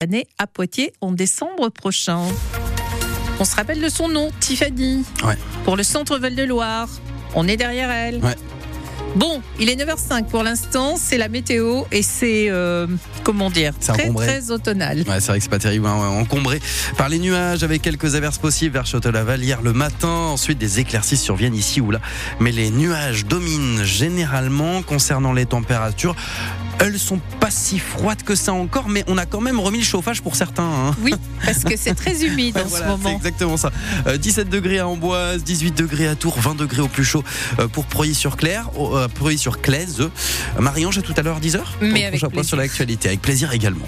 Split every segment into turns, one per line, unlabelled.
année à Poitiers en décembre prochain. On se rappelle de son nom, Tiffany.
Ouais.
Pour le centre Val-de-Loire. On est derrière elle.
Ouais.
Bon, il est 9h05 pour l'instant, c'est la météo et c'est,
C'est
très
encombré.
très automnal.
Ouais, c'est vrai que c'est pas terrible, encombré par les nuages avec quelques averses possibles vers Château-Laval hier le matin. Ensuite, des éclaircies surviennent ici ou là. Mais les nuages dominent généralement. Concernant les températures, elles sont pas si froides que ça encore, mais on a quand même remis le chauffage pour certains. Hein.
Oui, parce que c'est très humide en
Voilà,
ce moment.
c'est exactement ça. 17 degrés à Amboise, 18 degrés à Tours, 20 degrés au plus chaud pour Preuilly-sur-Claise. Marie-Ange, à tout à l'heure, 10h.
Mais avec
prochain point
plaisir.
sur l'actualité. Avec plaisir également.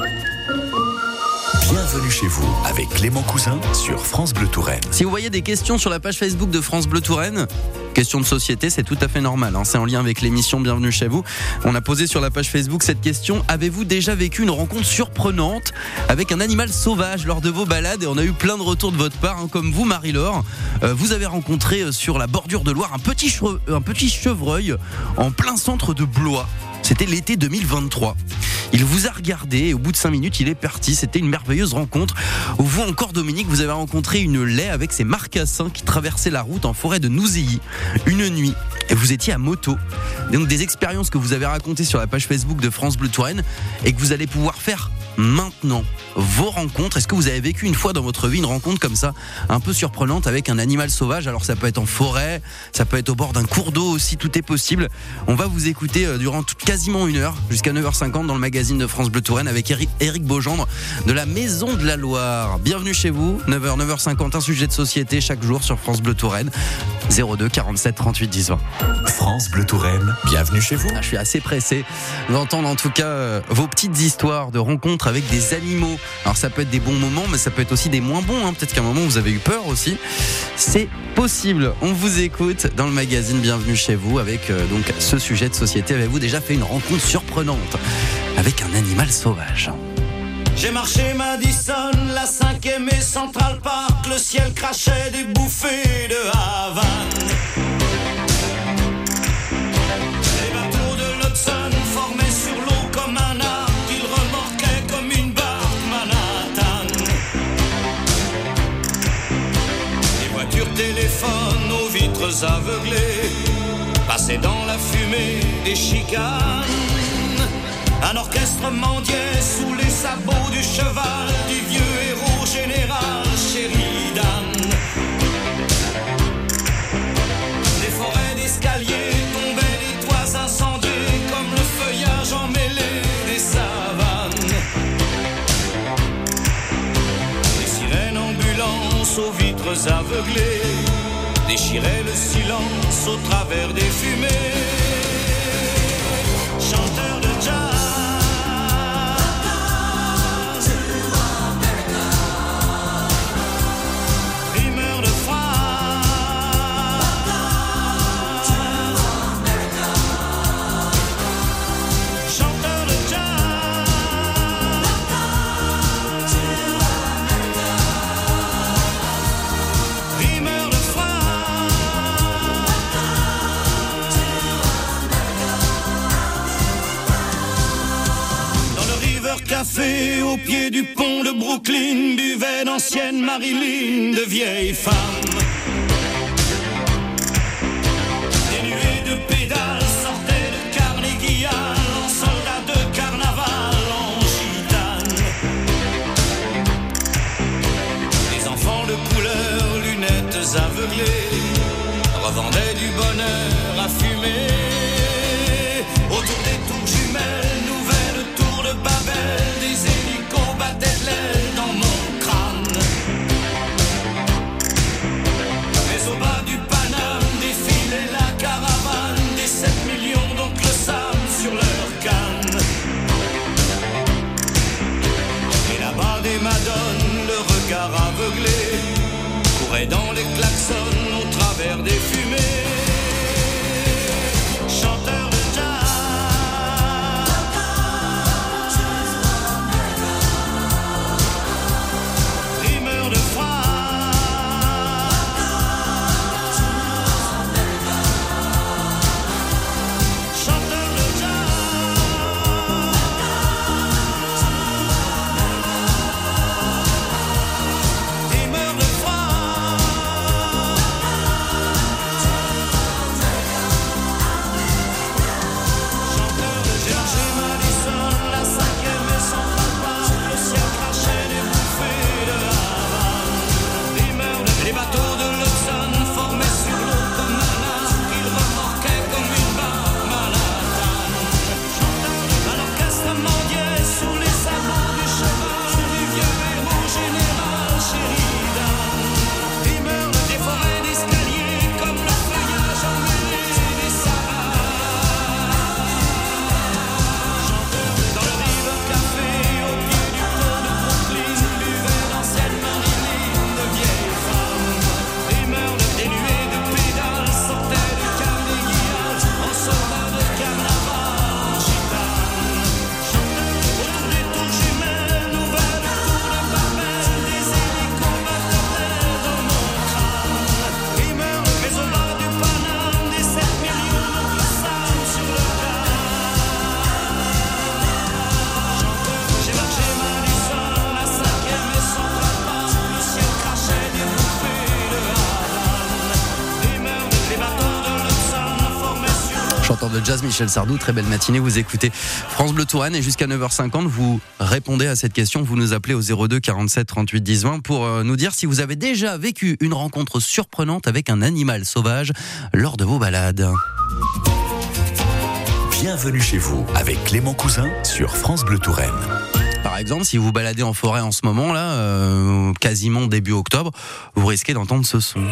Bienvenue chez vous avec Clément Cousin sur France Bleu Touraine.
Si vous voyez des questions sur la page Facebook de France Bleu Touraine, questions de société, c'est tout à fait normal. C'est en lien avec l'émission Bienvenue chez vous. On a posé sur la page Facebook cette question. Avez-vous déjà vécu une rencontre surprenante avec un animal sauvage lors de vos balades? Et on a eu plein de retours de votre part, comme vous, Marie-Laure. Vous avez rencontré sur la bordure de Loire un petit chevreuil en plein centre de Blois. C'était l'été 2023. Il vous a regardé et au bout de 5 minutes, il est parti. C'était une merveilleuse rencontre. Vous encore, Dominique, vous avez rencontré une laie avec ses marcassins qui traversaient la route en forêt de Nouzilly une nuit. Et vous étiez à moto. Donc des expériences que vous avez racontées sur la page Facebook de France Bleu Touraine et que vous allez pouvoir faire maintenant. Vos rencontres, est-ce que vous avez vécu une fois dans votre vie une rencontre comme ça, un peu surprenante avec un animal sauvage? Alors ça peut être en forêt, ça peut être au bord d'un cours d'eau aussi, tout est possible. On va vous écouter durant quasiment 1 heure, jusqu'à 9h50 dans le magazine de France Bleu Touraine avec Éric Beaugendre de la Maison de la Loire. Bienvenue chez vous, 9h, 9h50, un sujet de société chaque jour sur France Bleu Touraine. 02 47 38 10 20.
France Bleu Touraine, bienvenue chez vous.
Je suis assez pressé d'entendre en tout cas vos petites histoires de rencontres avec des animaux. Alors ça peut être des bons moments, mais ça peut être aussi des moins bons. Peut-être qu'à un moment vous avez eu peur aussi. C'est possible. On vous écoute dans le magazine Bienvenue chez vous avec donc ce sujet de société. Avez-vous déjà fait une rencontre surprenante avec un animal sauvage?
J'ai marché Madison, la 5e et Central Park. Le ciel crachait des bouffées de Havane. Les bateaux de l'Hudson formaient sur l'eau comme un arc. Ils remorquaient comme une barque Manhattan. Les voitures téléphones aux vitres aveuglées passaient dans la fumée des chicanes. Un orchestre mendiait sous les sabots du cheval du vieux héros général Sheridan. Des forêts d'escaliers tombaient, des toits incendiés comme le feuillage emmêlé des savanes. Des sirènes ambulances aux vitres aveuglées déchiraient le silence au travers des fumées. Chanteurs de jazz, rimeurs de phrase, chanteurs de jazz, rimeurs de café au pied du pont de Brooklyn, buvaient d'anciennes Marilyn, de vieilles femmes. Des nuées de pédales sortaient de Carnegie Hall en soldats de carnaval en gitane. Les enfants de couleur, lunettes aveuglées, revendaient du bonheur à fumer. Autour des tours jumelles, nouvelles tours de Babel, des hélicos battaient de l'aile dans mon crâne. Mais au bas du Paname défilait la caravane des 7 millions d'oncles Sam sur leur canne. Et là-bas des madones, le regard aveuglé, couraient dans les klaxons au travers des fumées. Chanteurs de
le jazz Michel Sardou. Très belle matinée, vous écoutez France Bleu Touraine et jusqu'à 9h50, vous répondez à cette question. Vous nous appelez au 02 47 38 10 20 pour nous dire si vous avez déjà vécu une rencontre surprenante avec un animal sauvage lors de vos balades.
Bienvenue chez vous avec Clément Cousin sur France Bleu Touraine.
Par exemple, si vous baladez en forêt en ce moment, là, quasiment début octobre, vous risquez d'entendre ce son.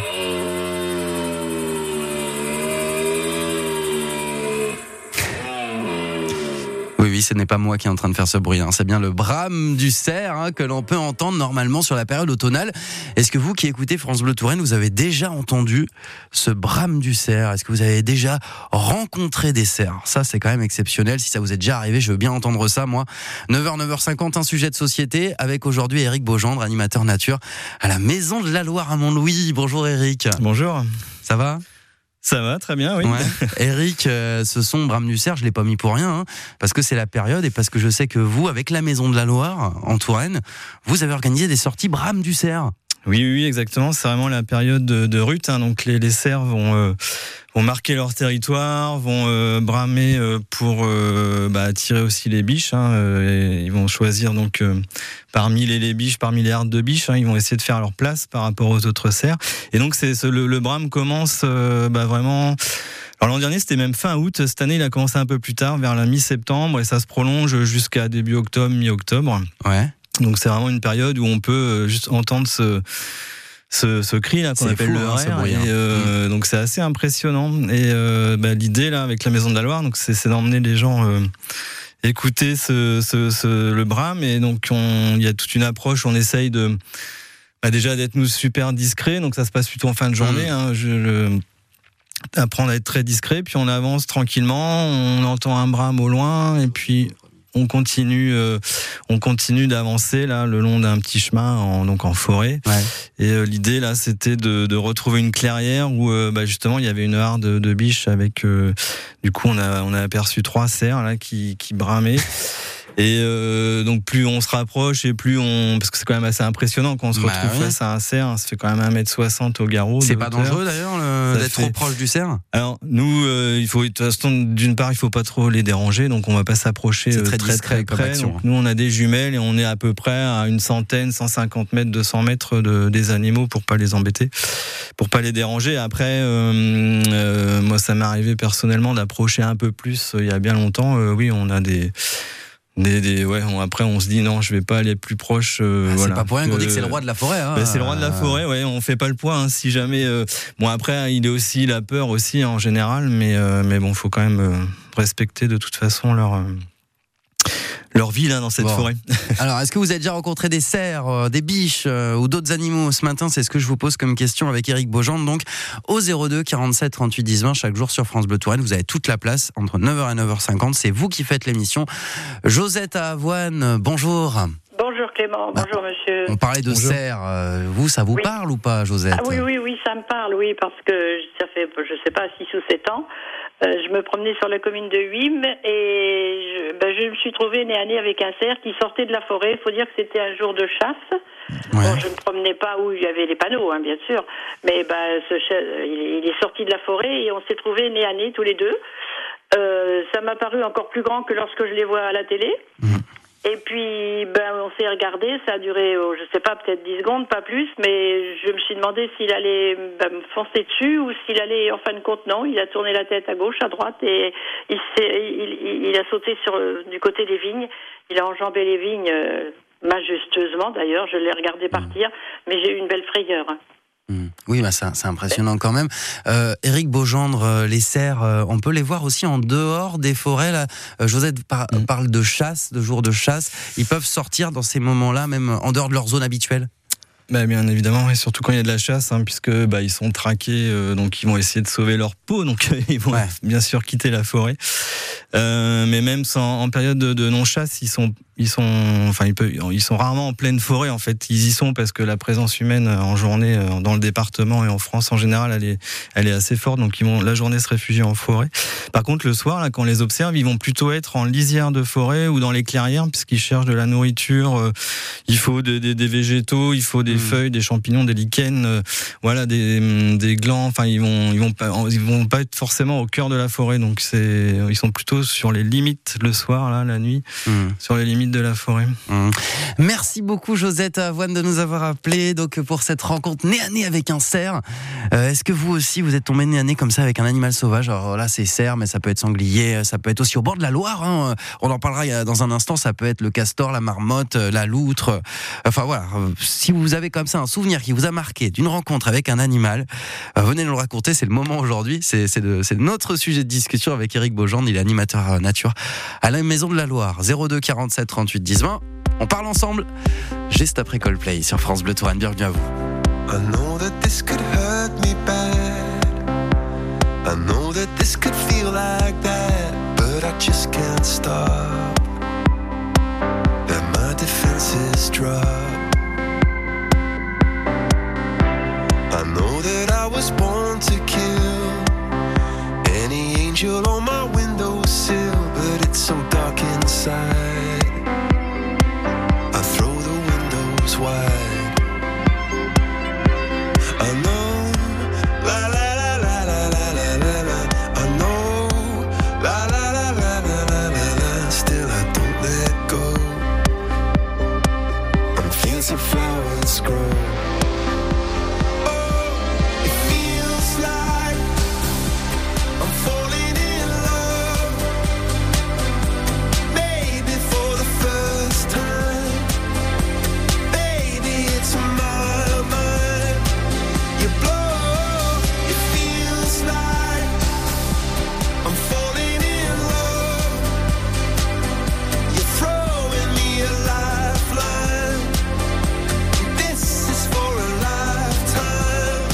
Oui, ce n'est pas moi qui est en train de faire ce bruit. C'est bien le brame du cerf que l'on peut entendre normalement sur la période automnale. Est-ce que vous qui écoutez France Bleu Touraine, vous avez déjà entendu ce brame du cerf ? Est-ce que vous avez déjà rencontré des cerfs ? Ça, c'est quand même exceptionnel. Si ça vous est déjà arrivé, je veux bien entendre ça, moi. 9h, 9h50, un sujet de société avec aujourd'hui Éric Beaugendre, animateur nature à la Maison de la Loire à Montlouis. Bonjour Éric.
Bonjour.
Ça va ?
Ça va, très bien, oui.
Ouais. Éric, ce son brame du cerf, je l'ai pas mis pour rien, parce que c'est la période et parce que je sais que vous, avec la Maison de la Loire, en Touraine, vous avez organisé des sorties brame du cerf.
Oui, exactement. C'est vraiment la période de rut. Donc les cerfs vont marquer leur territoire, vont bramer pour attirer aussi les biches. Et ils vont choisir donc parmi les biches, parmi les hardes de biches, ils vont essayer de faire leur place par rapport aux autres cerfs. Et donc le brame commence vraiment. Alors l'an dernier c'était même fin août. Cette année il a commencé un peu plus tard, vers la mi-septembre, et ça se prolonge jusqu'à début octobre, mi-octobre.
Ouais.
Donc c'est vraiment une période où on peut juste entendre ce cri là qu'on appelle le RR, donc c'est assez impressionnant. Et l'idée là avec la Maison de la Loire, donc c'est d'emmener les gens écouter le brame. Et donc il y a toute une approche, on essaye de déjà d'être nous super discrets, donc ça se passe plutôt en fin de journée. Apprendre à être très discret, puis on avance tranquillement, on entend un brame au loin, et puis on continue d'avancer là le long d'un petit chemin en forêt. Ouais. Et l'idée là c'était de retrouver une clairière où justement il y avait une harde de biches avec du coup on a aperçu 3 cerfs là qui bramaient. Et donc plus on se rapproche et plus parce que c'est quand même assez impressionnant quand on se retrouve face à un cerf, ça fait quand même 1m60 au garrot.
C'est pas dangereux d'ailleurs d'être trop proche du cerf ? Alors
nous il faut de toute façon d'une part il faut pas trop les déranger, donc on va pas s'approcher très près. Donc nous on a des jumelles et on est à peu près à 150 mètres, 200 mètres des animaux pour pas les embêter, pour pas les déranger. Après moi ça m'est arrivé personnellement d'approcher un peu plus il y a bien longtemps. Oui, on a après on se dit non, je vais pas aller plus proche.
C'est pas pour rien qu'on dit que c'est le roi de la forêt.
C'est le roi de la forêt, on fait pas le poids. Si jamais. Après il est aussi la peur aussi en général, mais bon, faut quand même respecter de toute façon leur vie là dans cette forêt.
Alors, est-ce que vous avez déjà rencontré des cerfs, des biches ou d'autres animaux ce matin ? C'est ce que je vous pose comme question avec Éric Beaugendre. Donc, au 02 47 38 10 20, chaque jour sur France Bleu Touraine, vous avez toute la place entre 9h et 9h50. C'est vous qui faites l'émission. Josette à Avoine, bonjour.
Bonjour Clément, bonjour monsieur.
On parlait de cerfs. Vous, ça vous parle ou pas, Josette ?
Oui, ça me parle, oui, parce que ça fait, je sais pas, 6 ou 7 ans. Je me promenais sur la commune de Huim et je me suis trouvée nez à nez avec un cerf qui sortait de la forêt. Il faut dire que c'était un jour de chasse. Ouais. Bon, je ne promenais pas où il y avait les panneaux, bien sûr. Mais il est sorti de la forêt et on s'est trouvés nez à nez tous les deux. Ça m'a paru encore plus grand que lorsque je les vois à la télé. Et puis, on s'est regardé, ça a duré, je sais pas, peut-être 10 secondes, pas plus, mais je me suis demandé s'il allait me foncer dessus ou s'il allait, en fin de compte, non. Il a tourné la tête à gauche, à droite et il a sauté du côté des vignes. Il a enjambé les vignes majestueusement, d'ailleurs. Je l'ai regardé partir, mais j'ai eu une belle frayeur.
Oui, c'est impressionnant quand même. Éric Beaugendre, les cerfs, on peut les voir aussi en dehors des forêts. Là. Josette parle de chasse, de jours de chasse. Ils peuvent sortir dans ces moments-là, même en dehors de leur zone habituelle.
Bien évidemment, et surtout quand il y a de la chasse, puisque ils sont traqués, donc ils vont essayer de sauver leur peau, donc ils vont bien sûr quitter la forêt. Mais même en période de non-chasse, ils sont rarement en pleine forêt en fait. Ils y sont parce que la présence humaine en journée dans le département et en France en général, elle est assez forte, donc ils vont la journée se réfugier en forêt. Par contre, le soir, là, quand on les observe, ils vont plutôt être en lisière de forêt ou dans les clairières, puisqu'ils cherchent de la nourriture. Il faut des végétaux, il faut des feuilles, des champignons, des lichens, voilà, des glands. Enfin, ils vont pas être forcément au cœur de la forêt. Donc ils sont plutôt sur les limites le soir, là, la nuit, sur les limites de la forêt.
Merci beaucoup Josette Avoine de nous avoir appelé donc pour cette rencontre nez à nez avec un cerf. Est-ce que vous aussi vous êtes tombé nez à nez comme ça avec un animal sauvage? Alors là c'est cerf, mais ça peut être sanglier, ça peut être aussi au bord de la Loire, hein. On en parlera dans un instant. Ça peut être le castor, la marmotte, la loutre. Enfin voilà, si vous avez comme ça un souvenir qui vous a marqué d'une rencontre avec un animal, venez nous le raconter. C'est le moment aujourd'hui. C'est notre sujet de discussion avec Éric Beaugendre. Il est animateur nature à la Maison de la Loire. 02 47 38 10 20. On parle ensemble juste après Coldplay sur France Bleu Touraine. Bienvenue à vous.
I know that this could hurt me bad. I know that this could feel like that, but I just can't stop. That my defenses drop. I know that I was born to kill any angel on my windowsill, but it's so dark inside. I throw the windows wide. I know, la la la la la la la la la. I know, la la la la la la la la. Still I don't let go. And fields of flowers grow. Oh, it feels like I'm falling in love. Maybe for the first time. Baby, it's my mind. You blow, it feels like I'm falling in love. You're throwing me a lifeline. This is for a lifetime.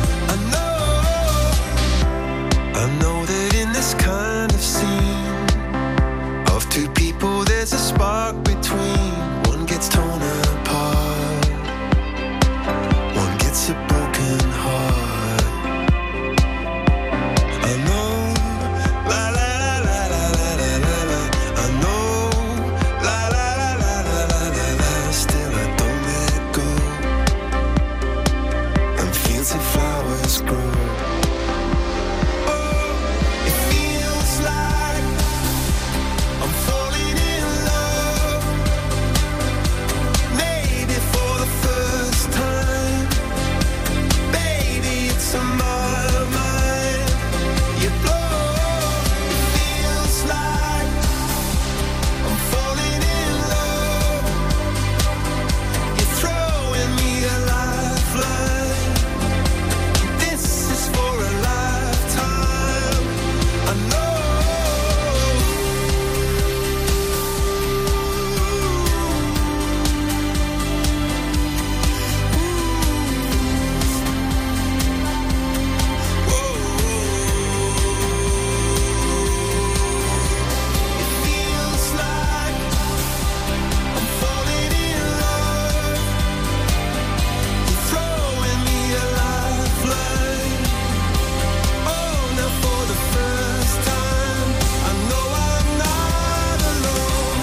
I know that in this kind of scene of two people there's a spark between. One gets torn apart, one gets a broken heart. I know, la la la la la la la la. I know, la la la la la la la la. Still I don't let go. And fields of flowers grow. Oh, it feels like I'm falling in love. Maybe for the first time. Baby, it's on my mind. You blow, it feels like I'm falling in love. You're throwing me a lifeline. This is for a lifetime. I know. It feels like I'm falling in love. You're throwing me a lifeline. Oh, now for the first time, I know I'm not alone.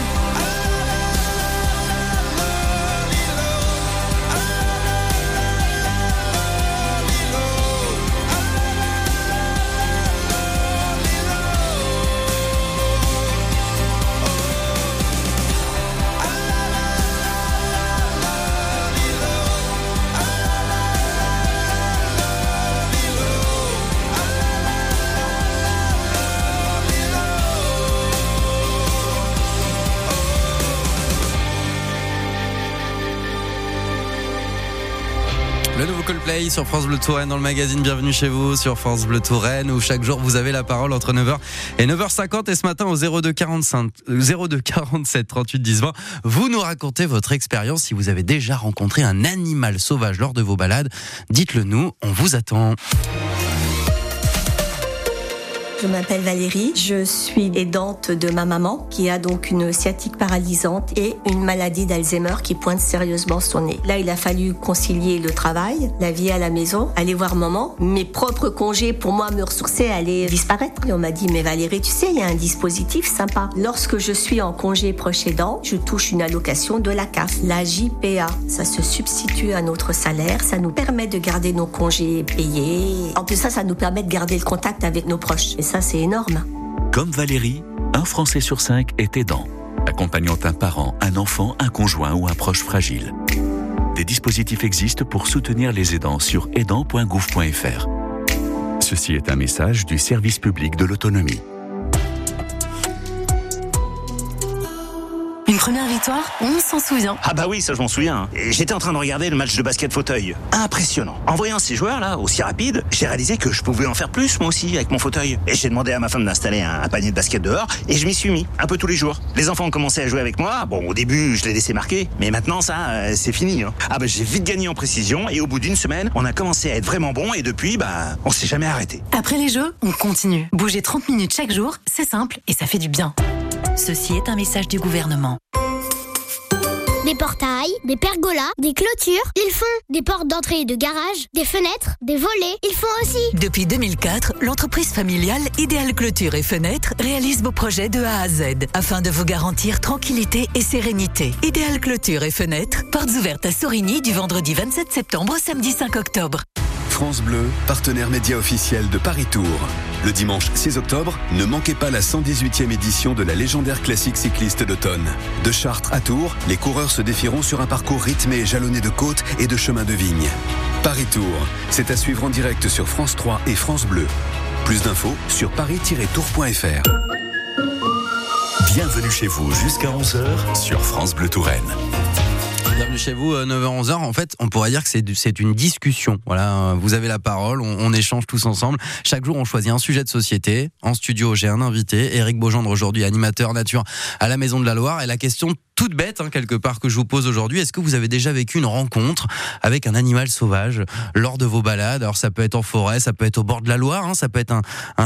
Le nouveau Coldplay sur France Bleu Touraine dans le magazine Bienvenue chez vous sur France Bleu Touraine où chaque jour vous avez la parole entre 9h et 9h50 et ce matin au 02 47 38 10 20 vous nous racontez votre expérience si vous avez déjà rencontré un animal sauvage lors de vos balades. Dites-le nous, on vous attend.
Je m'appelle Valérie, je suis aidante de ma maman qui a donc une sciatique paralysante et une maladie d'Alzheimer qui pointe sérieusement son nez. Là, il a fallu concilier le travail, la vie à la maison, aller voir maman. Mes propres congés pour moi me ressourcer allaient disparaître. Et on m'a dit, mais Valérie, tu sais, il y a un dispositif sympa. Lorsque je suis en congé proche aidant, je touche une allocation de la CAF, la JPA. Ça se substitue à notre salaire, ça nous permet de garder nos congés payés. En plus ça nous permet de garder le contact avec nos proches. Et ça, c'est énorme.
Comme Valérie, un Français sur 5 est aidant, accompagnant un parent, un enfant, un conjoint ou un proche fragile. Des dispositifs existent pour soutenir les aidants sur aidant.gouv.fr. Ceci est un message du service public de l'autonomie.
Une première victoire, on s'en souvient.
Ah bah oui, ça je m'en souviens. Et j'étais en train de regarder le match de basket fauteuil. Impressionnant. En voyant ces joueurs-là, aussi rapides, j'ai réalisé que je pouvais en faire plus moi aussi avec mon fauteuil. Et j'ai demandé à ma femme d'installer un panier de basket dehors et je m'y suis mis, un peu tous les jours. Les enfants ont commencé à jouer avec moi. Bon, au début, je les laissais marquer. Mais maintenant, ça, c'est fini. Ah bah j'ai vite gagné en précision et au bout d'une semaine, on a commencé à être vraiment bon et depuis, on s'est jamais arrêté.
Après les jeux, on continue. Bouger 30 minutes chaque jour, c'est simple et ça fait du bien. Ceci est un message du gouvernement.
Des portails, des pergolas, des clôtures. Ils font des portes d'entrée et de garage, des fenêtres, des volets. Ils font aussi.
Depuis 2004, l'entreprise familiale Idéal Clôture et Fenêtres réalise vos projets de A à Z afin de vous garantir tranquillité et sérénité. Idéal Clôture et Fenêtres, portes ouvertes à Sorigny du vendredi 27 septembre au samedi 5 octobre.
France Bleu, partenaire média officiel de Paris Tour. Le dimanche 6 octobre, ne manquez pas la 118e édition de la légendaire classique cycliste d'automne. De Chartres à Tours, les coureurs se défieront sur un parcours rythmé et jalonné de côtes et de chemins de vigne. Paris Tour, c'est à suivre en direct sur France 3 et France Bleu. Plus d'infos sur paris-tour.fr. Bienvenue chez vous jusqu'à 11h sur France Bleu Touraine.
Bienvenue chez vous, 9h-11h. En fait, on pourrait dire que c'est une discussion. Voilà, vous avez la parole, on échange tous ensemble. Chaque jour, on choisit un sujet de société. En studio, j'ai un invité, Éric Beaugendre, aujourd'hui animateur nature à la Maison de la Loire. Et la question toute bête, quelque part, que je vous pose aujourd'hui, est-ce que vous avez déjà vécu une rencontre avec un animal sauvage lors de vos balades? Alors, ça peut être en forêt, ça peut être au bord de la Loire, ça peut être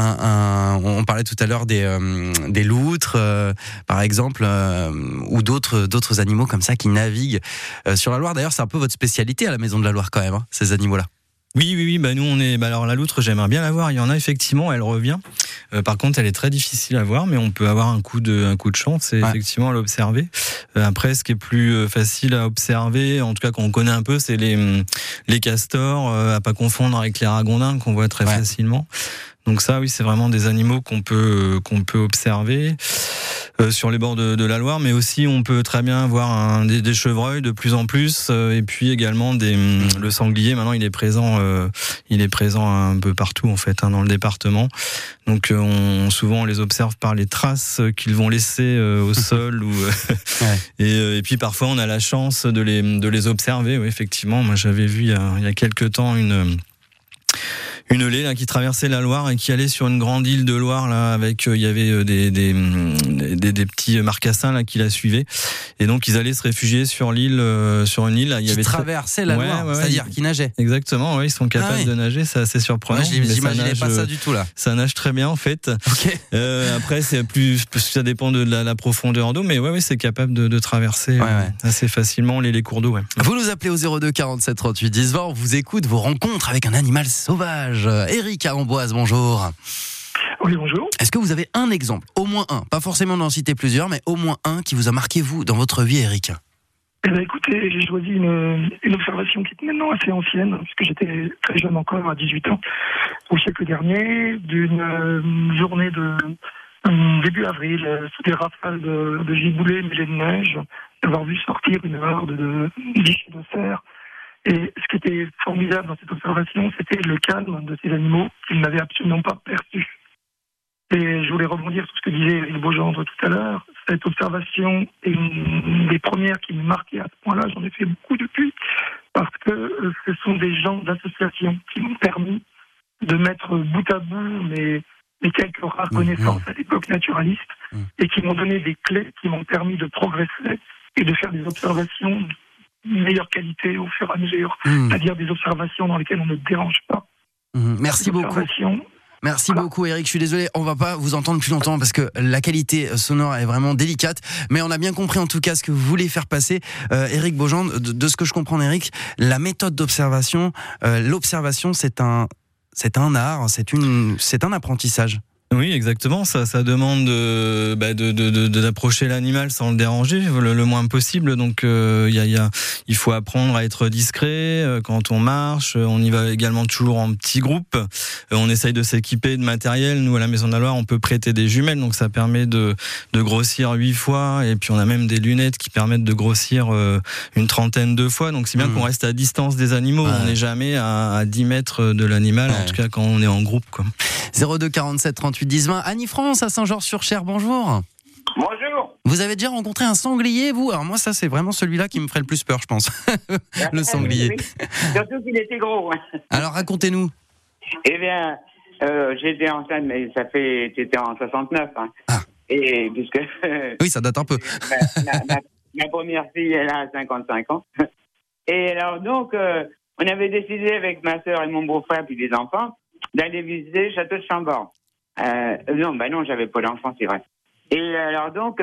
on parlait tout à l'heure des loutres, par exemple, ou d'autres animaux comme ça qui naviguent sur la Loire. D'ailleurs, c'est un peu votre spécialité à la Maison de la Loire quand même, ces animaux-là.
Oui, nous on est. Alors la loutre, j'aimerais bien la voir. Il y en a effectivement, elle revient. Par contre, elle est très difficile à voir, mais on peut avoir un coup de chance, c'est effectivement à l'observer. Après, ce qui est plus facile à observer, en tout cas qu'on connaît un peu, c'est les castors, à pas confondre avec les ragondins qu'on voit très facilement. Donc ça, oui, c'est vraiment des animaux qu'on peut observer sur les bords de la Loire, mais aussi on peut très bien voir des chevreuils de plus en plus, et puis également le sanglier. Maintenant, il est présent un peu partout en fait, dans le département. Donc souvent on les observe par les traces qu'ils vont laisser au sol et puis parfois on a la chance de les observer. Oui, effectivement, moi j'avais vu il y a quelques temps une haie là qui traversait la Loire et qui allait sur une grande île de Loire là avec il y avait des petits marcassins là qui la suivaient et donc ils allaient se réfugier sur l'île sur une île là, il y avait
traversé la Loire, c'est-à-dire qui nageaient.
Exactement, ils sont capables de nager, c'est assez surprenant.
J'imaginais pas ça du tout là.
Ça nage très bien en fait.
Okay.
Après c'est plus ça dépend de la profondeur d'eau, mais c'est capable de traverser assez facilement les cours d'eau.
Vous nous appelez au 02 47 38 10 20, on vous écoute vos rencontres avec un animal sauvage. Éric à Amboise, bonjour.
Oui, bonjour.
Est-ce que vous avez un exemple, au moins un, pas forcément d'en citer plusieurs, mais au moins un qui vous a marqué, vous, dans votre vie, Éric?
Écoutez, j'ai choisi une observation qui est maintenant assez ancienne, puisque j'étais très jeune encore, à 18 ans, au siècle dernier, d'une journée de début avril, sous des rafales de giboulées mêlées de neige, d'avoir vu sortir une horde de biches de cerf. Et ce qui était formidable dans cette observation, c'était le calme de ces animaux qu'ils n'avaient absolument pas perçu. Et je voulais rebondir sur ce que disait Éric Beaugendre tout à l'heure. Cette observation est une des premières qui me marquait à ce point-là. J'en ai fait beaucoup depuis, parce que ce sont des gens d'association qui m'ont permis de mettre bout à bout mes quelques rares connaissances à l'époque naturaliste, et qui m'ont donné des clés qui m'ont permis de progresser et de faire des observations meilleure qualité au fur et à mesure, c'est-à-dire des observations dans lesquelles on ne dérange pas.
Merci beaucoup. Merci beaucoup Eric, je suis désolé, on va pas vous entendre plus longtemps parce que la qualité sonore est vraiment délicate, mais on a bien compris en tout cas ce que vous voulez faire passer. Eric Beaugendre, de ce que je comprends Eric, la méthode d'observation, l'observation c'est un art, c'est un apprentissage.
Oui, exactement. Ça demande d'approcher l'animal sans le déranger le moins possible. Donc, il faut apprendre à être discret quand on marche. On y va également toujours en petits groupes. On essaye de s'équiper de matériel. Nous, à la Maison de la Loire, on peut prêter des jumelles. Donc, ça permet de grossir 8 fois. Et puis, on a même des lunettes qui permettent de grossir une trentaine de fois. Donc, c'est bien qu'on reste à distance des animaux. Ouais. On n'est jamais à 10 mètres de l'animal, en tout cas quand on est en groupe, quoi.
02 47 38 10 20. Annie-France à Saint-Georges-sur-Cher, bonjour.
Bonjour.
Vous avez déjà rencontré un sanglier, vous? Alors moi, ça, c'est vraiment celui-là qui me ferait le plus peur, je pense. Le sanglier.
Oui. Surtout qu'il était gros.
Alors, racontez-nous.
Eh bien, j'étais enceinte, mais c'était en 69. Hein.
Ah.
Et puisque...
oui, ça date un peu.
ma première fille, elle a 55 ans. Et alors, donc, on avait décidé avec ma sœur et mon beau-frère, puis les enfants, d'aller visiter le château de Chambord. Non, j'avais pas d'enfant, c'est vrai. Et alors donc,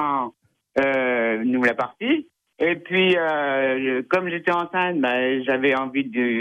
nous voilà partis. Et puis, comme j'étais enceinte, j'avais envie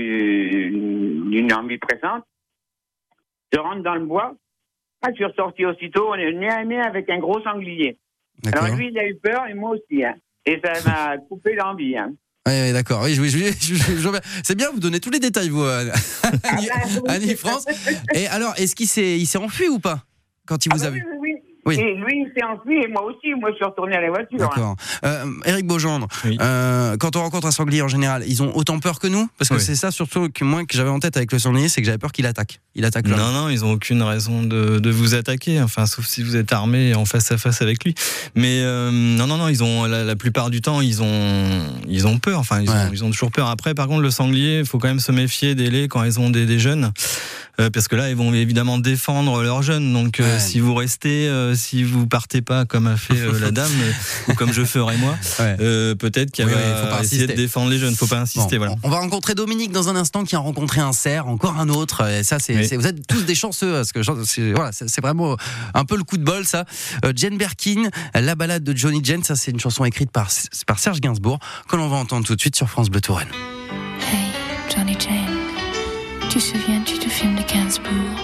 d'une envie pressante. Je rentre dans le bois. Je suis ressorti aussitôt. On est nez à nez avec un gros sanglier. D'accord. Alors lui, il a eu peur et moi aussi. Hein. Et ça m'a coupé l'envie. Hein.
Oui, d'accord. Oui, c'est bien, vous donnez tous les détails, vous, Annie-France. Et alors, est-ce qu'il s'est enfui ou pas quand il vous a vu?
Oui. Et lui, il s'est enfui et moi aussi. Moi, je suis retourné à la voiture.
D'accord. Eric Beaugendre, oui. Quand on rencontre un sanglier en général, ils ont autant peur que nous? Parce que c'est ça surtout que j'avais en tête avec le sanglier, c'est que j'avais peur qu'il attaque. Il attaque l'homme.
Non, ils ont aucune raison de vous attaquer. Enfin, sauf si vous êtes armé en face à face avec lui. Mais non, ils ont la plupart du temps, ils ont peur. Enfin, ils ont toujours peur. Après, par contre, le sanglier, il faut quand même se méfier des laits quand ils ont des jeunes. Parce que là, ils vont évidemment défendre leurs jeunes. Donc, si vous restez, si vous partez pas comme a fait la dame, ou comme je ferai moi, peut-être qu'il va essayer de défendre les jeunes. Faut pas insister. Voilà.
On va rencontrer Dominique dans un instant, qui a rencontré un cerf, encore un autre. Et ça, vous êtes tous des chanceux, parce que c'est vraiment un peu le coup de bol, ça. Jane Birkin, la balade de Johnny Jane, ça c'est une chanson écrite par Serge Gainsbourg, que l'on va entendre tout de suite sur France Bleu Touraine.
Hey, Johnny Jane. Tu souviens-tu du film de Gainsbourg?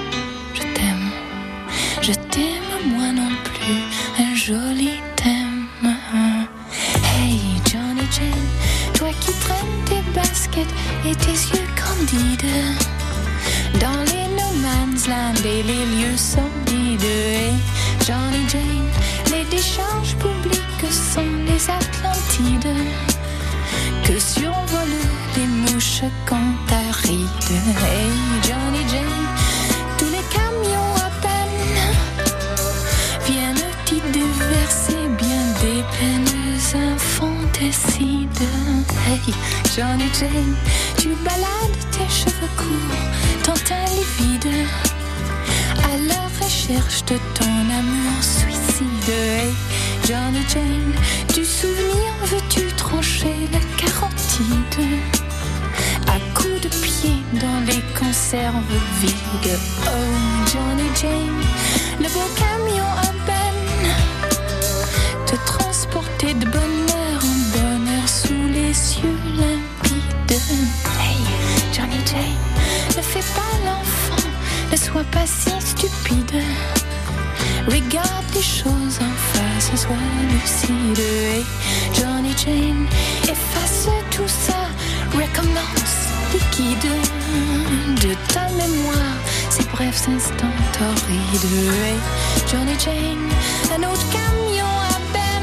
Je t'aime moi non plus, un joli thème. Hey Johnny Jane, toi qui traînes tes baskets et tes yeux candides dans les no man's land et les lieux sordides. Hey Johnny Jane, les décharges publiques sont les Atlantides que survolent les mouches cantarides. Hey Johnny Jane, tous les camions à peine viennent t'y déverser bien des peines infanticides. Hey Johnny Jane, tu balades tes cheveux courts, ton teint livide, à la recherche de ton amour suicide. Hey Johnny Jane, du souvenir veux-tu trancher la carotide à coups de pied dans les conserves vides? Oh Johnny Jane, le beau camion à peine te transporter de bonheur en bonheur sous les cieux limpides. Hey Johnny Jane, ne fais pas l'enfant, ne sois pas si stupide. Regarde les choses en face, sois lucide. Hey Johnny Jane, efface tout ça, recommence liquide de ta mémoire ces brefs instants torrides. Hey Johnny Jane, un autre camion à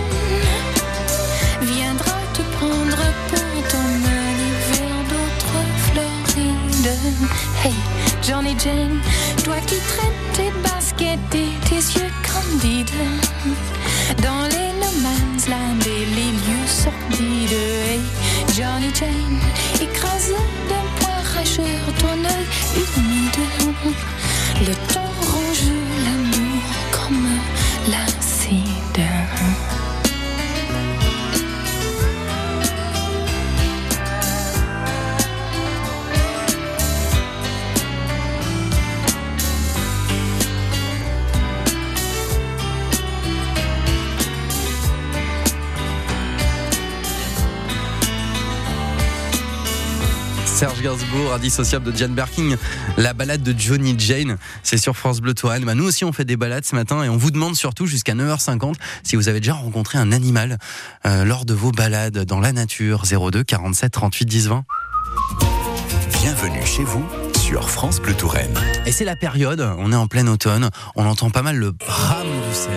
peine viendra te prendre pour t'emmener vers d'autres Florides. Hey Johnny Jane, toi qui traînes tes baskets et tes yeux candides dans les no man's land et les lieux sordides. Hey Johnny Jane, écrase d'un poing rageur ton œil humide, le temps ronge l'amour comme l'acide.
Serge Gainsbourg, indissociable de Jane Birkin, la balade de Johnny Jane, c'est sur France Bleu Touraine. Nous aussi on fait des balades ce matin et on vous demande surtout jusqu'à 9h50 si vous avez déjà rencontré un animal lors de vos balades dans la nature. 02 47 38 10 20.
Bienvenue chez vous sur France Bleu Touraine.
Et c'est la période, on est en plein automne, on entend pas mal le brame du cerf.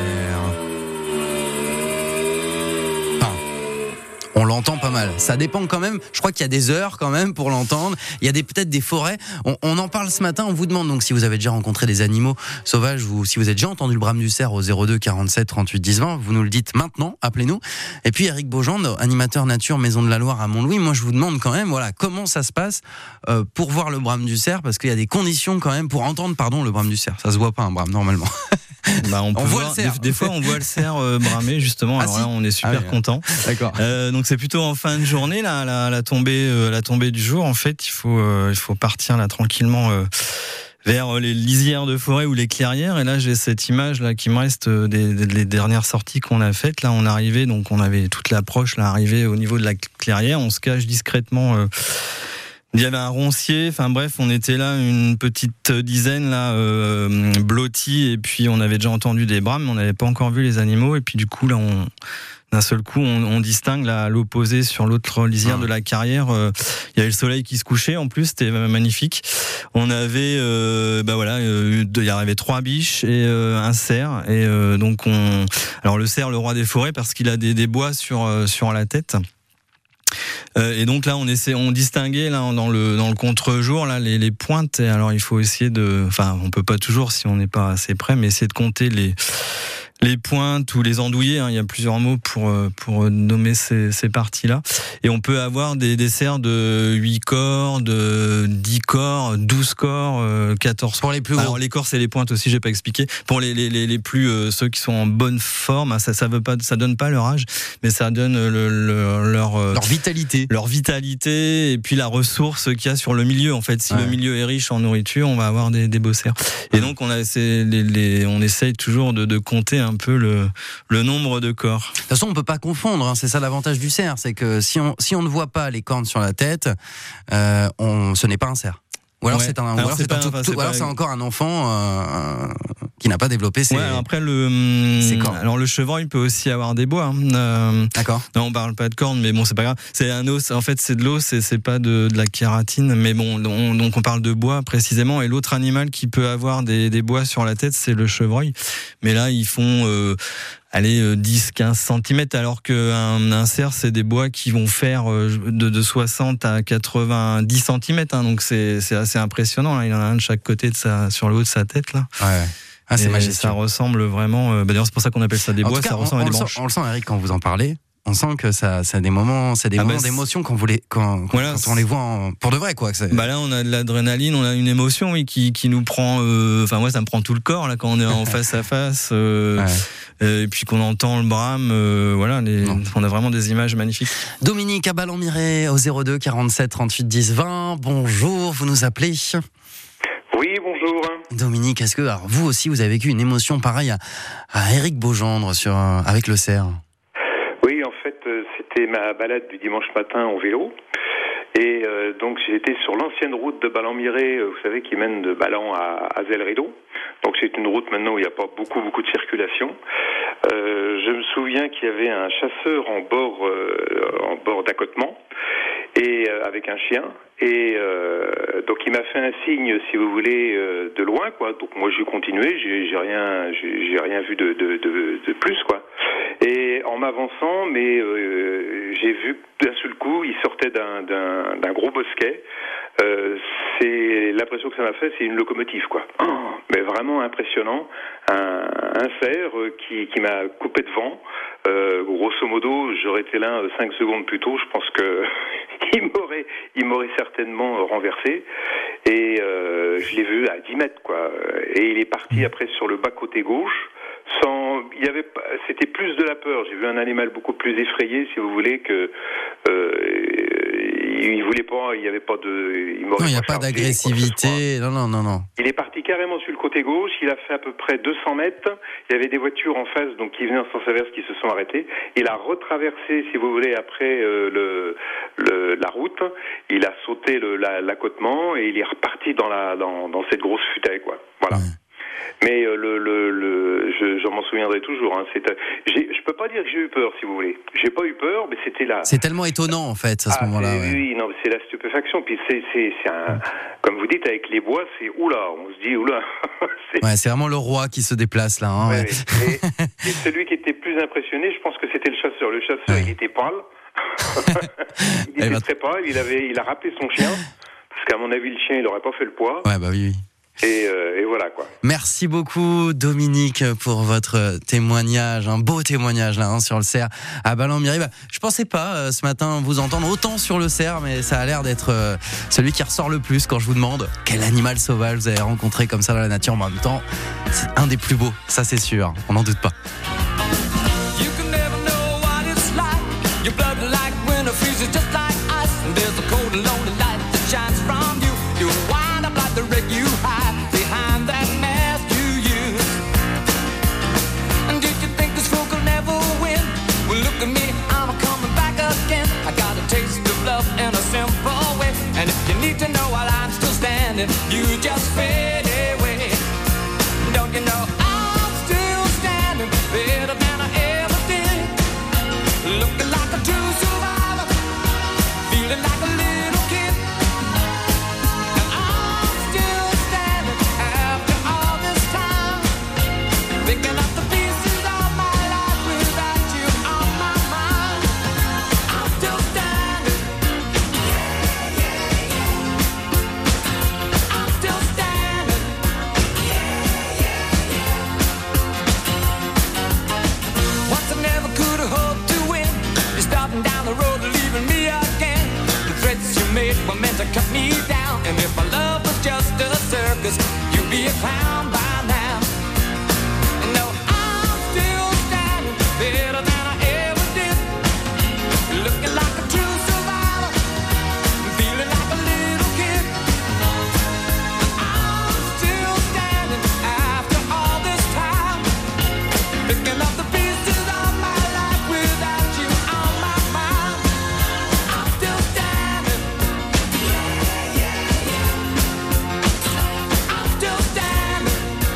On l'entend pas mal. Ça dépend quand même. Je crois qu'il y a des heures quand même pour l'entendre. Il y a peut-être des forêts. On en parle ce matin. On vous demande donc si vous avez déjà rencontré des animaux sauvages ou si vous avez déjà entendu le brame du cerf au 02 47 38 10 20. Vous nous le dites maintenant. Appelez-nous. Et puis Eric Beaugendre, animateur nature Maison de la Loire à Montlouis. Moi, je vous demande quand même, voilà, comment ça se passe pour voir le brame du cerf, parce qu'il y a des conditions quand même pour entendre, le brame du cerf. Ça se voit pas un brame normalement.
On peut
voit
voir,
le cerf.
des fois on voit le cerf bramer justement. Alors là on est super content.
D'accord.
Donc c'est plutôt en fin de journée là, la tombée du jour. En fait il faut partir là tranquillement vers les lisières de forêt ou les clairières. Et là j'ai cette image là qui me reste des dernières sorties qu'on a faites. Là on arrivait, donc on avait toute l'approche là, arrivé au niveau de la clairière. On se cache discrètement. Il y avait un roncier, enfin bref, on était là une petite dizaine là blottis, et puis on avait déjà entendu des brames, mais on n'avait pas encore vu les animaux, et puis du coup là d'un seul coup on distingue là à l'opposé sur l'autre lisière de la carrière, il y avait le soleil qui se couchait, en plus c'était magnifique. On avait il y avait 3 biches et un cerf, et donc alors le cerf, le roi des forêts, parce qu'il a des bois sur la tête. Et donc là on distinguait là dans le contre-jour là les pointes. Et alors il faut essayer on peut pas toujours si on n'est pas assez près, mais essayer de compter les pointes ou les andouillés, hein. Il y a plusieurs mots pour nommer ces parties-là. Et on peut avoir des cerfs de 8 corps, de 10 corps, 12 corps, 14 corps.
Pour les plus gros.
Alors les corps, c'est les pointes aussi, j'ai pas expliqué. Pour les plus ceux qui sont en bonne forme, ça donne pas leur âge, mais ça donne leur
vitalité.
Leur vitalité, et puis la ressource qu'il y a sur le milieu. En fait, si le milieu est riche en nourriture, on va avoir des beaux cerfs. Et donc on essaye toujours de compter un peu le nombre de corps.
De toute façon, on peut pas confondre, hein. C'est ça l'avantage du cerf, c'est que si on ne voit pas les cornes sur la tête, ce n'est pas un cerf. Ou alors c'est encore un enfant qui n'a pas développé ses.
Ouais, après
ses cornes.
Alors le chevreuil peut aussi avoir des bois.
D'accord.
Non, on parle pas de cornes, mais bon, c'est pas grave. C'est un os. En fait, c'est de l'os, et c'est pas de la kératine. Mais bon, donc on parle de bois précisément. Et l'autre animal qui peut avoir des bois sur la tête, c'est le chevreuil. Mais là, ils font 10-15 cm, alors qu'un cerf, c'est des bois qui vont faire de 60 à 90 cm, hein, donc c'est assez impressionnant, hein. Il en a un de chaque côté sur le haut de sa tête là.
Ouais. Ah, c'est majestueux.
Ça ressemble vraiment. D'ailleurs, c'est pour ça qu'on appelle ça des bois.
Cas,
ça ressemble à des branches.
On le sent, Eric, quand vous en parlez. On sent que ça a des moments, d'émotion quand on les voit pour de vrai, quoi.
Là, on a de l'adrénaline, on a une émotion, oui, qui nous prend. Moi, ça me prend tout le corps là quand on est en face à face. Et puis qu'on entend le brame, on a vraiment des images magnifiques.
Dominique à Ballon-Miré au 02 47 38 10 20. Bonjour, vous nous appelez.
Oui, bonjour.
Dominique, est-ce que vous aussi vous avez vécu une émotion pareille à Eric Beaugendre avec le cerf?
Oui, en fait, c'était ma balade du dimanche matin en vélo. Et donc j'étais sur l'ancienne route de Ballon-Miré, vous savez, qui mène de Ballon à Zell-Rideau. Donc c'est une route maintenant où il n'y a pas beaucoup de circulation. Je me souviens qu'il y avait un chasseur en bord d'accotement, et avec un chien. Et donc il m'a fait un signe, si vous voulez, de loin, quoi. Donc moi j'ai continué, j'ai rien vu de plus, quoi. Et en m'avançant, mais j'ai vu d'un seul coup, il sortait d'un gros bosquet. C'est l'impression que ça m'a fait, c'est une locomotive, quoi. Mais vraiment impressionnant. Un cerf qui m'a coupé devant. Grosso modo, j'aurais été là 5 secondes plus tôt. Je pense que il m'aurait certainement renversé. Et je l'ai vu à 10 mètres, quoi. Et il est parti après sur le bas côté gauche. C'était plus de la peur. J'ai vu un animal beaucoup plus effrayé, si vous voulez, que il voulait pas, il y avait pas de.
Non, il n'y a pas d'agressivité. Non.
Il est parti carrément sur le côté gauche. Il a fait à peu près 200 mètres. Il y avait des voitures en face, donc qui venaient en sens inverse, qui se sont arrêtées. Il a retraversé, si vous voulez, après la route. Il a sauté l'accotement et il est reparti dans cette grosse futaie, quoi. Voilà. Mais je m'en souviendrai toujours. Hein. Je peux pas dire que j'ai eu peur, si vous voulez. J'ai pas eu peur, mais c'était là.
C'est tellement étonnant en fait à ce moment-là.
Oui, non, c'est la stupéfaction. Puis c'est comme vous dites, avec les bois, c'est oula. On se dit oula.
C'est vraiment le roi qui se déplace là. Hein,
ouais. Et celui qui était plus impressionné, je pense que c'était le chasseur. Le chasseur, il était pâle. Il était très pâle. Il a rappelé son chien parce qu'à mon avis, le chien, il aurait pas fait le poids.
Ouais, bah oui.
Et voilà quoi.
Merci beaucoup Dominique pour votre témoignage, un beau témoignage là sur le cerf à Ballon-Miry. Je pensais pas ce matin vous entendre autant sur le cerf, mais ça a l'air d'être celui qui ressort le plus quand je vous demande quel animal sauvage vous avez rencontré comme ça dans la nature. Mais en même temps, c'est un des plus beaux, ça c'est sûr, on n'en doute pas.
You hide behind that mask you use. And did you think this fool could never win? Well, look at me, I'm coming back again. I got a taste of love in a simple way. And if you need to know while I'm still standing, you just fade away. Don't you know I'm still standing better than I ever did? Looking like a true survivor, feeling like a little kid. Picking up the pieces of my life without you on my mind. I'm still standing. I'm still standing. Once I never could have hoped to win. You're starting down the road, leaving me again. The threats you made were meant to cut me down. And if my love was just a circus, you'd be a clown by now. Better than I ever did. Looking like a true survivor, feeling like a little kid. I'm still standing after all this time, picking up the pieces of my life without you on my mind. I'm still standing. I'm still standing.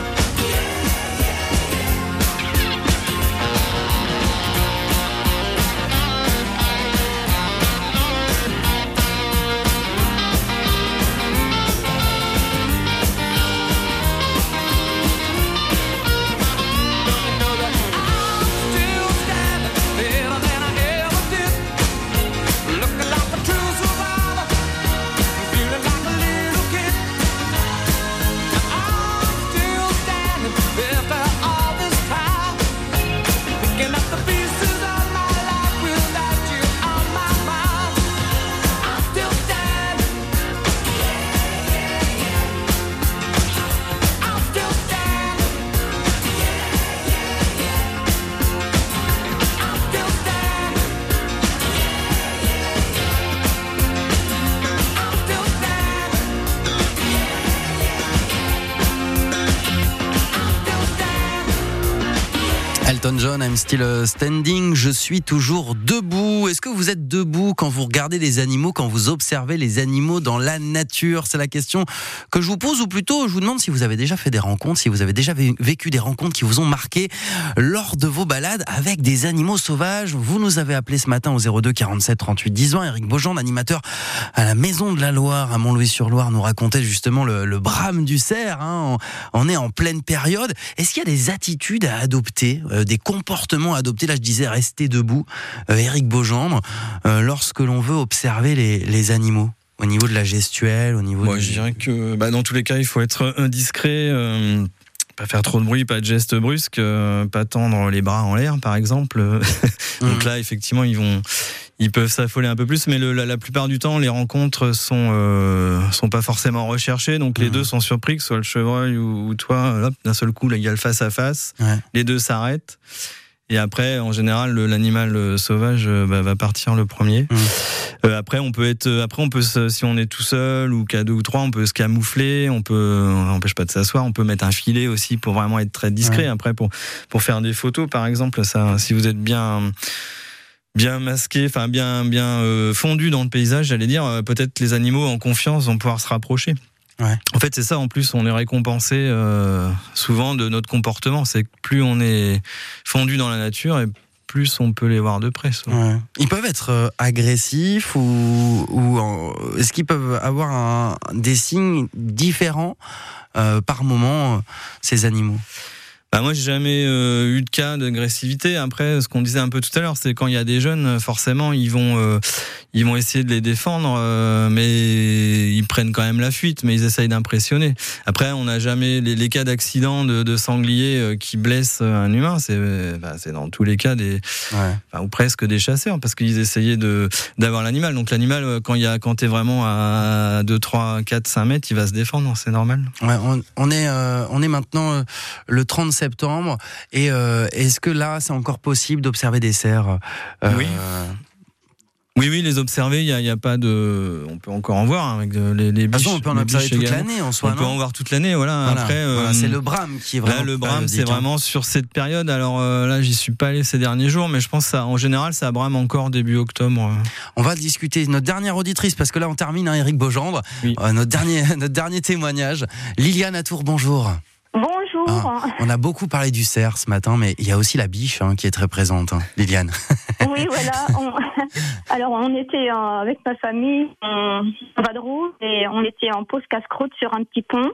Elton John, I'm still standing, je suis toujours debout. Est-ce que vous êtes debout quand vous regardez les animaux, quand vous observez les animaux dans la nature? C'est la question que je vous pose, ou plutôt je vous demande si vous avez déjà fait des rencontres, si vous avez déjà vécu des rencontres qui vous ont marqué lors de vos balades avec des animaux sauvages. Vous nous avez appelé ce matin au 02 47 38 10 20. Éric Beaujean, animateur à la Maison de la Loire à Montlouis-sur-Loire, nous racontait justement le brame du cerf. On est en pleine période. Est-ce qu'il y a des attitudes à adopter, des comportements à adopter? Là, je disais rester debout. Éric Beaujean, lorsque l'on veut observer les animaux, au niveau de la gestuelle, au niveau.
Moi, je dirais que dans tous les cas, il faut être discret. Pas faire trop de bruit, pas de gestes brusques, pas tendre les bras en l'air, par exemple. Donc là, effectivement, ils peuvent s'affoler un peu plus, mais la plupart du temps, les rencontres sont pas forcément recherchées. Donc les deux sont surpris, que ce soit le chevreuil ou toi. Hop, d'un seul coup, là, il y a le face à face. Ouais. Les deux s'arrêtent. Et après, en général, l'animal sauvage va partir le premier. Après, si on est tout seul ou qu'à 2 ou 3, on peut se camoufler. On n'empêche pas de s'asseoir. On peut mettre un filet aussi pour vraiment être très discret. Après, pour faire des photos, par exemple, ça, si vous êtes bien masqué, enfin bien fondu dans le paysage, j'allais dire, peut-être les animaux en confiance vont pouvoir se rapprocher. Ouais. En fait, c'est ça. En plus, on est récompensé souvent de notre comportement. C'est que plus on est fondu dans la nature et plus on peut les voir de près.
Ouais. Ils peuvent être agressifs ou est-ce qu'ils peuvent avoir des signes différents par moment, ces animaux?
Moi, j'ai jamais eu de cas d'agressivité. Après, ce qu'on disait un peu tout à l'heure, c'est quand il y a des jeunes, forcément, ils vont essayer de les défendre, mais ils prennent quand même la fuite, mais ils essayent d'impressionner. Après, on n'a jamais les cas d'accidents de sangliers qui blessent un humain. C'est dans tous les cas ou presque des chasseurs, parce qu'ils essayaient d'avoir l'animal. Donc l'animal, quand t'es vraiment à 2, 3, 4, 5 mètres, il va se défendre. C'est normal.
Ouais, on est maintenant le 30 septembre, et est-ce que là c'est encore possible d'observer des cerfs?
Oui, les observer, il y a pas de, on peut encore en voir avec les biches.
On peut en observer toute l'année en soi.
On peut en voir toute l'année, voilà. Après,
c'est le brame qui est vraiment. Là,
le brame, c'est vraiment sur cette période. Alors là, j'y suis pas allé ces derniers jours, mais je pense que en général, ça brame encore début octobre.
On va discuter notre dernière auditrice, parce que là, on termine, Éric Beaugendre. Oui. Notre dernier témoignage. Liliane à Tours, bonjour.
Bonjour.
On a beaucoup parlé du cerf ce matin, mais il y a aussi la biche qui est très présente, Liliane.
Oui, voilà. Alors, on était avec ma famille en Vadrouille et on était en pause casse-croûte sur un petit pont.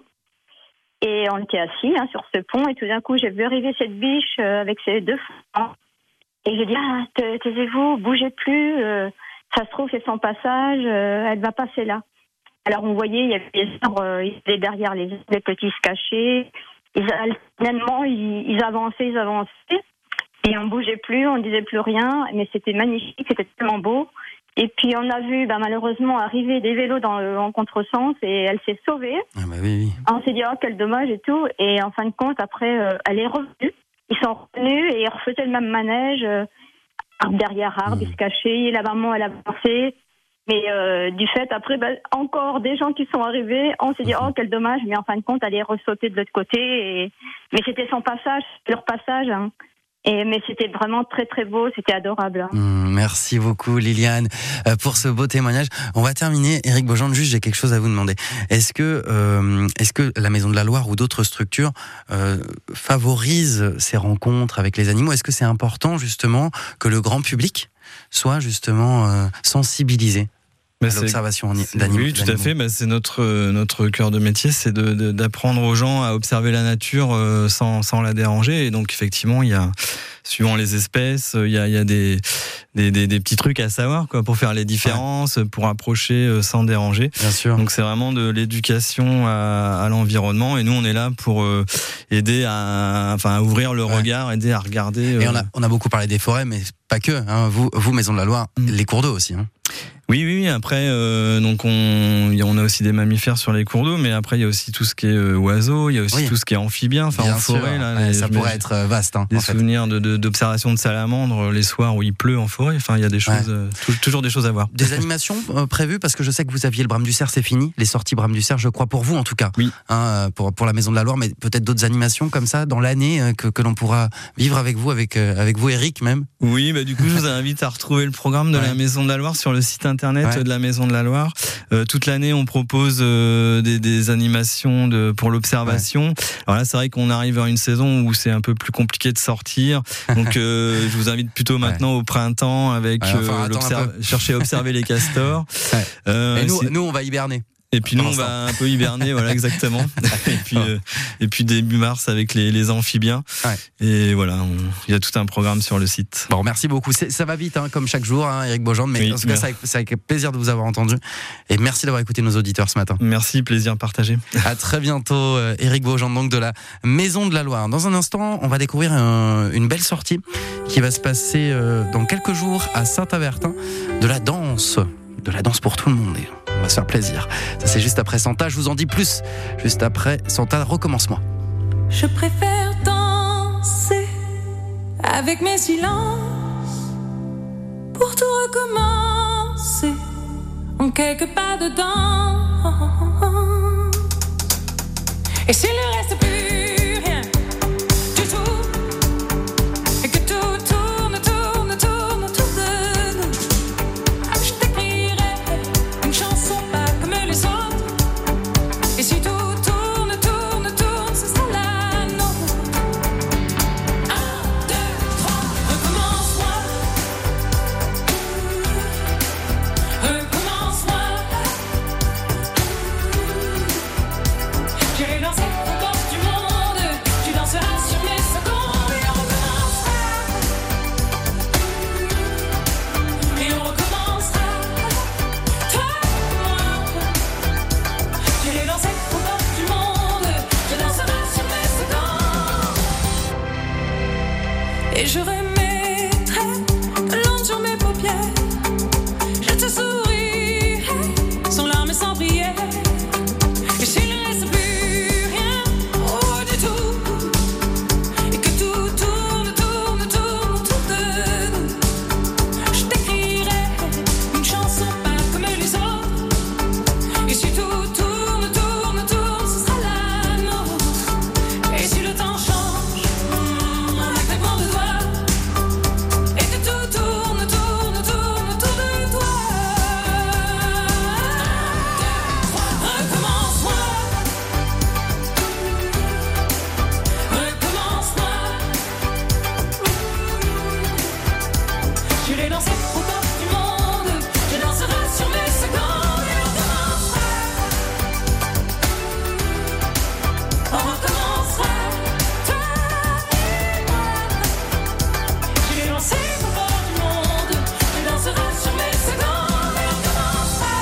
Et on était assis sur ce pont et tout d'un coup, j'ai vu arriver cette biche avec ses 2 enfants. Et j'ai dit, taisez-vous, bougez plus, ça se trouve, c'est son passage, elle va passer là. Alors, on voyait, il y avait des arbres, ils étaient derrière les petits se cachaient. Finalement, ils avançaient, et on bougeait plus, on disait plus rien, mais c'était magnifique, c'était tellement beau. Et puis on a vu malheureusement arriver des vélos en contresens et elle s'est sauvée.
Ah bah oui.
On s'est dit quel dommage et tout, et en fin de compte après elle est revenue. Ils sont revenus et ils refaisaient le même manège, arbre derrière arbre, ils se cachaient, la maman elle a avancé. Mais du fait, après, encore des gens qui sont arrivés, on s'est dit, quel dommage, mais en fin de compte, elle est ressautée de l'autre côté. Mais c'était son passage, leur passage. Mais c'était vraiment très très beau, c'était adorable.
Merci beaucoup Liliane pour ce beau témoignage. On va terminer, Éric Beaugendre, juste j'ai quelque chose à vous demander. Est-ce que la Maison de la Loire ou d'autres structures favorisent ces rencontres avec les animaux? Est-ce que c'est important justement que le grand public soit justement sensibilisé à l'observation d'animaux?
Oui, tout à fait. C'est notre cœur de métier, c'est d'apprendre aux gens à observer la nature sans la déranger. Et donc effectivement, il y a, suivant les espèces, il y a des petits trucs à savoir pour faire les différences, pour approcher sans déranger.
Bien sûr.
Donc c'est vraiment de l'éducation à l'environnement, et nous on est là pour aider à ouvrir le regard, aider à regarder.
Et on a beaucoup parlé des forêts, mais pas que. Vous Maison de la Loire, les cours d'eau aussi.
Oui. Après, donc on a aussi des mammifères sur les cours d'eau, mais après il y a aussi tout ce qui est oiseaux, il y a aussi tout ce qui est amphibien.
Bien
en forêt, là,
ça pourrait être vaste.
Des souvenirs d'observation de salamandres les soirs où il pleut en forêt. Enfin, il y a des choses, toujours des choses à voir.
Des animations prévues, parce que je sais que vous aviez le brame du cerf, c'est fini. Les sorties brame du cerf, je crois pour vous en tout cas.
Oui.
Pour la Maison de la Loire, mais peut-être d'autres animations comme ça dans l'année que l'on pourra vivre avec vous, avec vous, Éric même.
Oui, du coup, je vous invite à retrouver le programme de la Maison de la Loire sur le site internet de la Maison de la Loire. Toute l'année, on propose des animations pour l'observation. Alors là, c'est vrai qu'on arrive à une saison où c'est un peu plus compliqué de sortir. Donc, je vous invite plutôt maintenant au printemps avec chercher à observer les castors.
Et nous, on va hiberner.
Et puis nous, on va un peu hiberner, voilà, exactement. Et puis début mars avec les amphibiens. Et voilà, il y a tout un programme sur le site.
Bon, merci beaucoup. Ça va vite, comme chaque jour, Éric Beaugendre. Mais en tout cas, c'est avec plaisir de vous avoir entendu. Et merci d'avoir écouté nos auditeurs ce matin.
Merci, plaisir partagé.
À très bientôt, Éric Beaugendre, donc de la Maison de la Loire. Dans un instant, on va découvrir une belle sortie qui va se passer dans quelques jours à Saint-Avertin. De la danse pour tout le monde. On va se faire plaisir. Ça, c'est juste après Santa. Je vous en dis plus juste après Santa. Recommence-moi.
Je préfère danser avec avec mes silences, pour tout recommencer, en quelques pas dedans. Et s'il ne reste plus rien du tout, et que tout tourne autour de nous, je t'écrirai une chanson pas comme les autres. Et si tout tourne, ce sera la nôtre. 1, 2, 3, recommence-moi. Recommence-moi. J'irai danser aux portes du monde. Tu danseras sur mes secondes. Et on recommencera. Et on recommencera. Toi et moi. J'irai danser aux portes du monde. Tu danseras sur mes secondes. Et je remettrai de l'encre sur mes paupières. Je te sourirai sans larmes et sans prière. Et s'il ne reste plus rien du tout, et que tout tourne autour de nous, je t'écrirai une chanson pas comme les autres. Et si tout tourne, ce sera la nôtre. Et si le temps change, un claquement de doigts, et que tout tourne autour de toi. Recommence-moi. Recommence-moi. J'irai danser aux portes du monde. Je danserai sur mes secondes. Et on recommencera. On recommencera. Toi et moi. J'irai danser aux portes du monde. Je danserai sur mes secondes. Et on recommencera.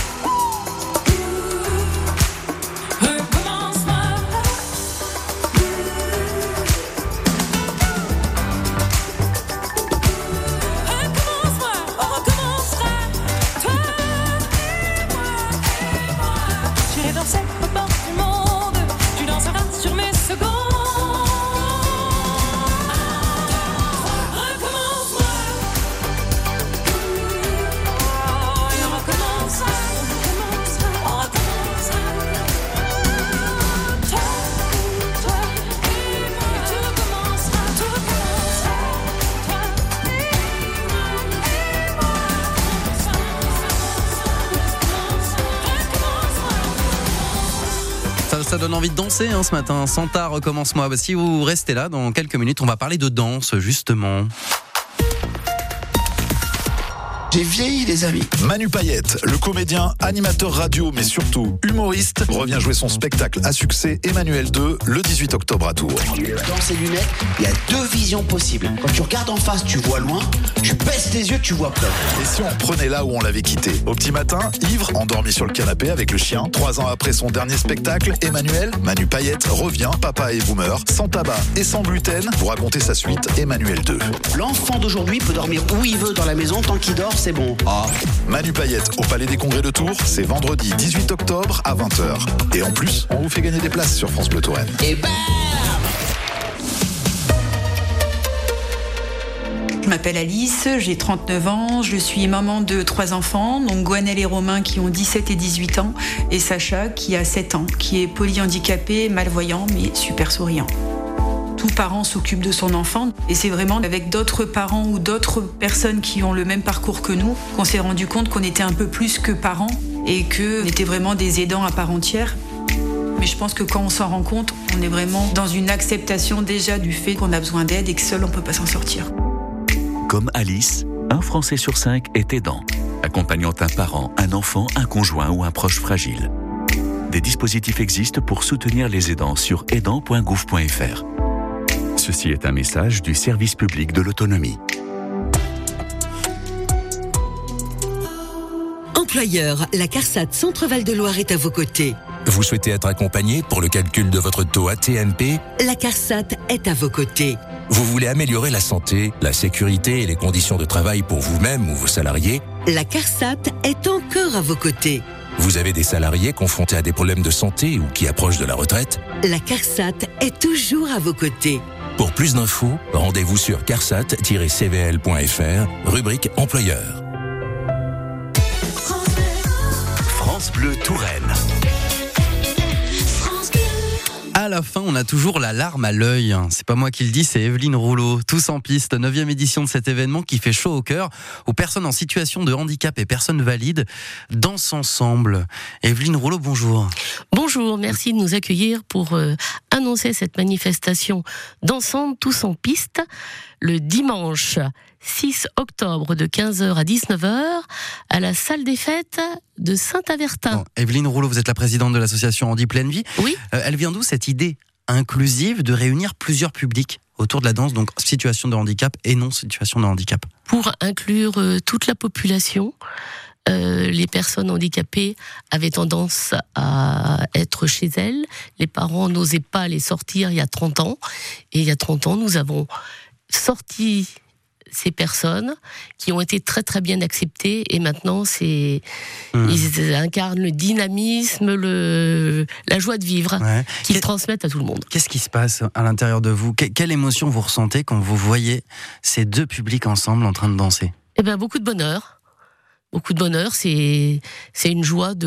Recommence-moi. Recommence-moi, on recommencera. Toi et moi. J'irai danser aux portes du monde. Tu danseras sur mes secondes. Recommence-moi. Et on recommencera. On recommencera. Toi et moi. Et tout recommencera. Toi et
Ça donne envie de danser ce matin. Santa, recommence-moi. Bah, si vous restez là, dans quelques minutes, on va parler de danse, justement.
J'ai vieilli, les amis. Manu Payette, le comédien, animateur radio, mais surtout humoriste, revient jouer son spectacle à succès Emmanuel 2 le 18 octobre à Tours.
Dans ces lunettes, il y a deux visions possibles. Quand tu regardes en face, tu vois loin. Tu baisses tes yeux, tu vois près.
Et si on reprenait là où on l'avait quitté? Au petit matin, ivre, endormi sur le canapé avec le chien. 3 ans après son dernier spectacle, Emmanuel, Manu Payette, revient, papa et boomer, sans tabac et sans gluten, pour raconter sa suite Emmanuel 2.
L'enfant d'aujourd'hui peut dormir où il veut dans la maison, tant qu'il dort, c'est bon.
Ah. Manu Payette au Palais des Congrès de Tours, c'est vendredi 18 octobre à 20h. Et en plus, on vous fait gagner des places sur France Bleu Touraine.
Et bam!
Je m'appelle Alice, j'ai 39 ans, je suis maman de 3 enfants, donc Gwenelle et Romain qui ont 17 et 18 ans, et Sacha qui a 7 ans, qui est polyhandicapé, malvoyant, mais super souriant. Tout parent s'occupe de son enfant, et c'est vraiment avec d'autres parents ou d'autres personnes qui ont le même parcours que nous qu'on s'est rendu compte qu'on était un peu plus que parents et qu'on était vraiment des aidants à part entière. Mais je pense que quand on s'en rend compte, on est vraiment dans une acceptation déjà du fait qu'on a besoin d'aide et que seul on peut pas s'en sortir.
Comme Alice, un Français sur 5 est aidant, accompagnant un parent, un enfant, un conjoint ou un proche fragile. Des dispositifs existent pour soutenir les aidants sur aidant.gouv.fr. Ceci est un message du service public de l'autonomie.
Employeur, la CARSAT Centre-Val de Loire est à vos côtés.
Vous souhaitez être accompagné pour le calcul de votre taux AT-MP?
La CARSAT est à vos côtés.
Vous voulez améliorer la santé, la sécurité et les conditions de travail pour vous-même ou vos salariés?
La CARSAT est encore à vos côtés.
Vous avez des salariés confrontés à des problèmes de santé ou qui approchent de la retraite?
La CARSAT est toujours à vos côtés.
Pour plus d'infos, rendez-vous sur carsat-cvl.fr, rubrique employeur.
France Bleu Touraine.
À la fin, on a toujours la larme à l'œil. C'est pas moi qui le dis, c'est Evelyne Rouleau. Tous en piste, 9e édition de cet événement qui fait chaud au cœur, où personnes en situation de handicap et personnes valides dansent ensemble. Evelyne Rouleau, bonjour.
Bonjour, merci de nous accueillir pour annoncer cette manifestation Dansant tous en piste le dimanche 6 octobre de 15h à 19h à la salle des fêtes de Saint-Avertin.
Bon, Evelyne Rouleau, vous êtes la présidente de l'association Handi Pleine Vie.
Oui.
Elle vient d'où cette idée inclusive de réunir plusieurs publics autour de la danse, donc situation de handicap et non situation de handicap?
Pour inclure toute la population. Les personnes handicapées avaient tendance à être chez elles. Les parents n'osaient pas les sortir il y a 30 ans. Et il y a 30 ans, nous avons sorti ces personnes qui ont été très très bien acceptées et maintenant ils incarnent le dynamisme, la joie de vivre qu'ils transmettent à tout le monde.
Qu'est-ce qui se passe à l'intérieur de vous? Quelle émotion vous ressentez quand vous voyez ces deux publics ensemble en train de danser?
Eh bien, beaucoup de bonheur. Beaucoup de bonheur, c'est une joie de